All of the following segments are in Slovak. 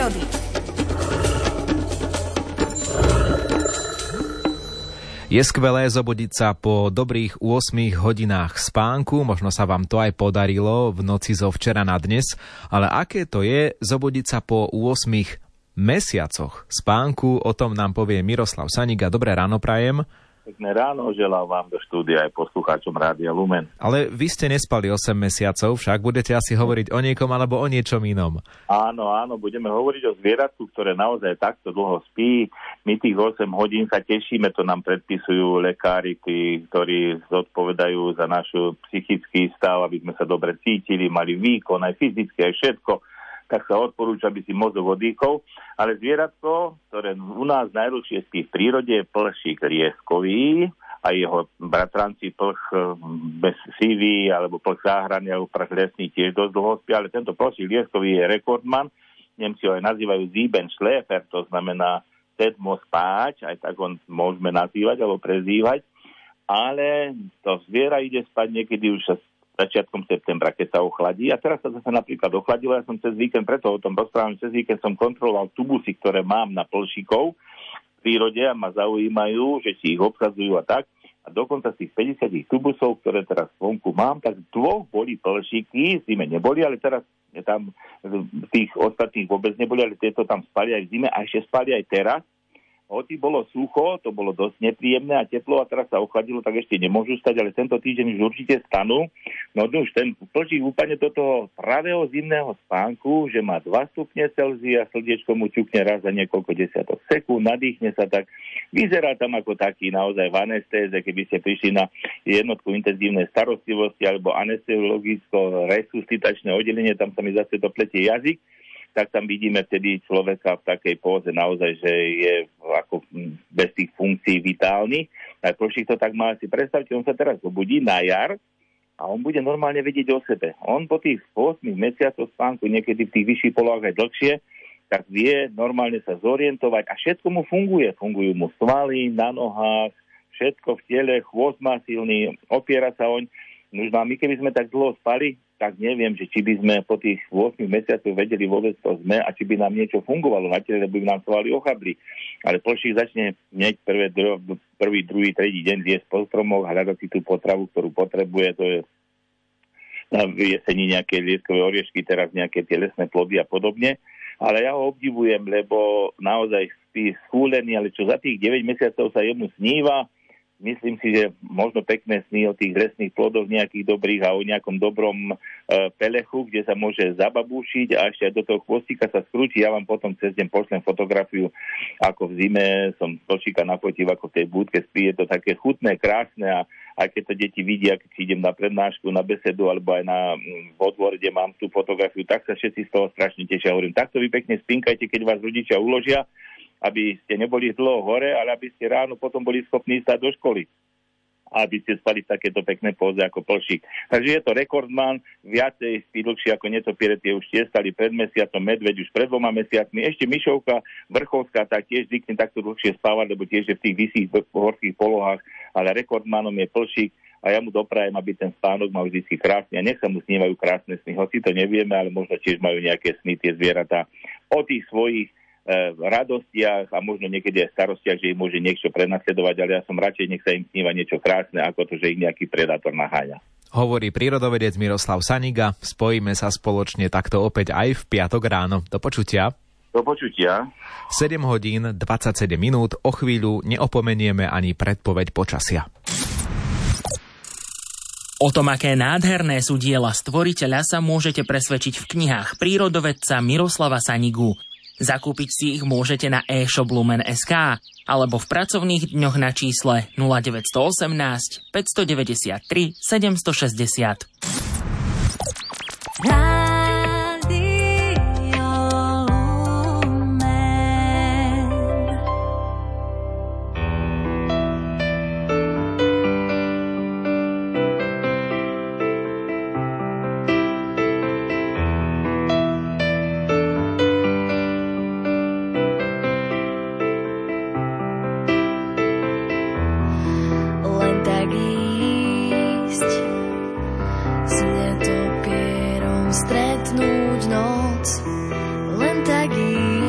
prírody. Je skvelé zobudiť sa po dobrých 8 hodinách spánku, možno sa vám to aj podarilo v noci zo včera na dnes, ale aké to je zobudiť sa po 8 mesiacoch spánku, o tom nám povie Miroslav Saniga. Dobré ráno prajem. Pekné ráno, želám vám do štúdia aj poslucháčom Rádia Lumen. Ale vy ste nespali 8 mesiacov, však budete asi hovoriť o niekom alebo o niečom inom. Áno, budeme hovoriť o zvieratku, ktoré naozaj takto dlho spí. My tých 8 hodín sa tešíme, to nám predpisujú lekári, tí, ktorí zodpovedajú za náš psychický stav, aby sme sa dobre cítili, mali výkon, aj fyzicky, aj všetko. Tak sa odporúča, aby si mozog odýchol. Ale zvieratko, ktoré u nás najdlhšie spí v prírode, je plšík lieskový a jeho bratranci plch bez sivý, alebo plch záhradný, alebo plch lesný tiež dosť dlho spí, ale tento plšík lieskový je rekordman. Nemci ho aj nazývajú Siebenschläfer, to znamená sedmo spáč, aj tak ho môžeme nazývať alebo prezývať. Ale to zviera ide spať niekedy už začiatkom septembra, keď sa ochladí. A teraz sa zase napríklad ochladilo. Ja som cez víkend, preto o tom rozprávam, cez víkend som kontroloval tubusy, ktoré mám na plšíkov v prírode a ma zaujímajú, že si ich obsadzujú a tak. A dokonca z tých 50 tubusov, ktoré teraz vonku mám, tak dvoch boli plšíky, v zime neboli, ale teraz tam tých ostatných vôbec neboli, ale tieto tam spali aj v zime a ešte spali aj teraz. Hoci bolo sucho, to bolo dosť nepríjemné a teplo a teraz sa ochladilo, tak ešte nemôžu stať, ale tento týždeň už určite stanú. No už ten plšík úplne do toho pravého zimného spánku, že má 2 stupne Celzia, slniečko mu ťukne raz za niekoľko desiatok sekúnd, nadýchne sa tak. Vyzerá tam ako taký naozaj v anestéze, keby ste prišli na jednotku intenzívnej starostlivosti alebo anesteziologicko-resuscitačné oddelenie, tam sa mi zase to pletie jazyk. Tak tam vidíme vtedy človeka v takej póze naozaj, že je ako bez tých funkcií vitálny. Tak plšík to tak má si predstavte, on sa teraz zobudí na jar a on bude normálne vedieť o sebe. On po tých 8 mesiacoch spánku, niekedy v tých vyšších polohách aj dlhšie, tak vie normálne sa zorientovať a všetko mu funguje. Fungujú mu svaly na nohách, všetko v tele, chvost má silný, opiera sa oň. No a my keby sme tak dlho spali, tak neviem, že či by sme po tých 8 mesiacoch vedeli vôbec to sme a či by nám niečo fungovalo na tele, lebo by nám svaly ochabli. Ale plšík začne hneď prvý, druhý, tretí deň zjesť po stromoch, hľadať si tú potravu, ktorú potrebuje, to je na jesení nejaké lieskové oriešky, teraz nejaké tie lesné plody a podobne. Ale ja ho obdivujem, lebo naozaj spí schúlený, ale čo za tých 9 mesiacov sa jemu sníva. Myslím si, že možno pekné sny o tých lesných plodoch nejakých dobrých a o nejakom dobrom pelechu, kde sa môže zababúšiť a ešte aj do toho chvostíka sa skrúti. Ja vám potom cez deň pošlem fotografiu, ako v zime som plšíka nafotil, ako v tej búdke spí. Je to také chutné, krásne a aj keď to deti vidia, keď idem na prednášku, na besedu alebo aj na vodvor, kde mám tú fotografiu, tak sa všetci z toho strašne tešia. Hovorím, takto vy pekne spínkajte, keď vás rodičia uložia, aby ste neboli dlho hore, ale aby ste ráno potom boli schopní ísť do školy. A aby ste spali v takéto pekné póze ako plšík. Takže je to rekordman, viacej spí dlhšie ako netopiere, tie už tiestali pred mesiacom, medveď už pred 2 mesiacmi. Ešte myšovka vrchovská, tá tiež zvykne takto dlhšie spávať, lebo tiež je v tých vysých horských polohách, ale rekordmanom je plšík. A ja mu doprajem, aby ten spánok mal vždy krásny. A nech sa mu snívajú krásne sny. Hoci to nevieme, ale možno tiež majú nejaké sny tie zvieratá o tých svojich radostiach a možno niekedy aj starostiach, že ich môže niečo prenasledovať, ale ja som radšej, nech sa im sníva niečo krásne, ako to, že ich nejaký predátor naháňa. Hovorí prírodovedec Miroslav Saniga. Spojíme sa spoločne takto opäť aj v piatok ráno. Do počutia. Do počutia. 7 hodín 27 minút. O chvíľu neopomenieme ani predpoveď počasia. O tom, aké nádherné sú diela stvoriteľa, sa môžete presvedčiť v knihách prírodovedca Miroslava Sanigu. Zakúpiť si ich môžete na e-shop Lumen.sk alebo v pracovných dňoch na čísle 0918 593 760. Stretnúť noc, len tak ísť.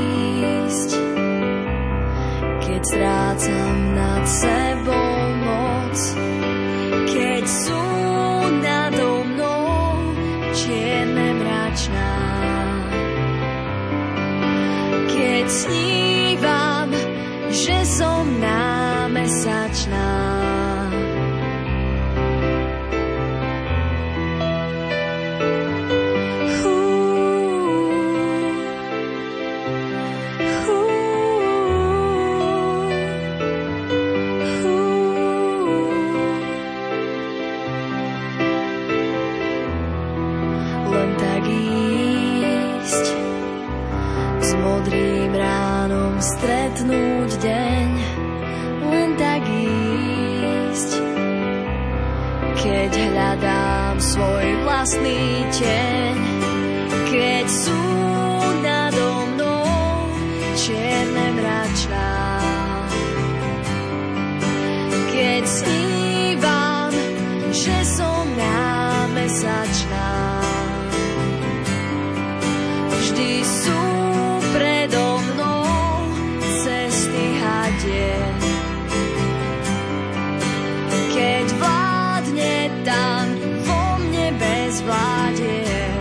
strácam nad sebou moc, keď sú nado mnou čierne mračná. Keď snívam, že som námesačná. Len tak ísť s modrým ránom, stretnúť deň, len tak ísť, keď hľadám svoj vlastný tieň, keď sú nado mnou čierne mračná, keď snívam, že som námesačná. Vždy sú predo mnou cesty hadie, keď vládne tam vo mne bezvládie.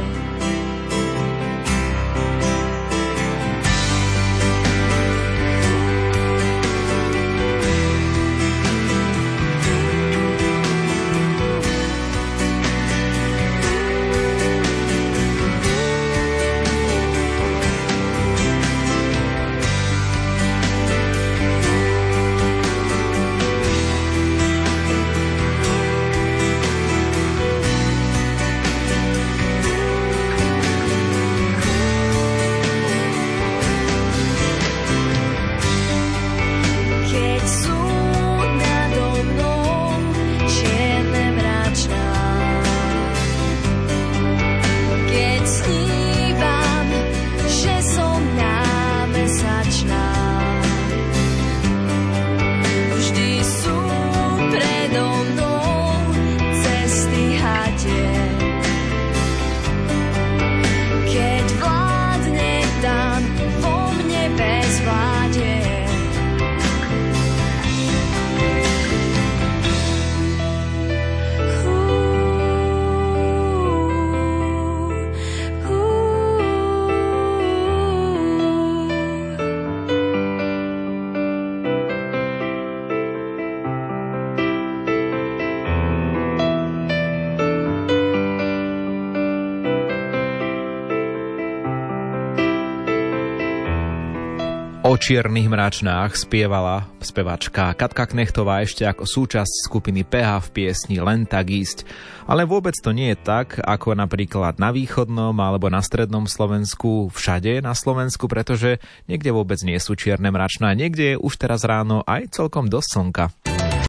O čiernych mračnách spievala spevačka Katka Knechtová ešte ako súčasť skupiny PH v piesni Len tak ísť. Ale vôbec to nie je tak, ako napríklad na východnom alebo na strednom Slovensku, všade na Slovensku, pretože niekde vôbec nie sú čierne mračná, niekde je už teraz ráno aj celkom dosť slnka.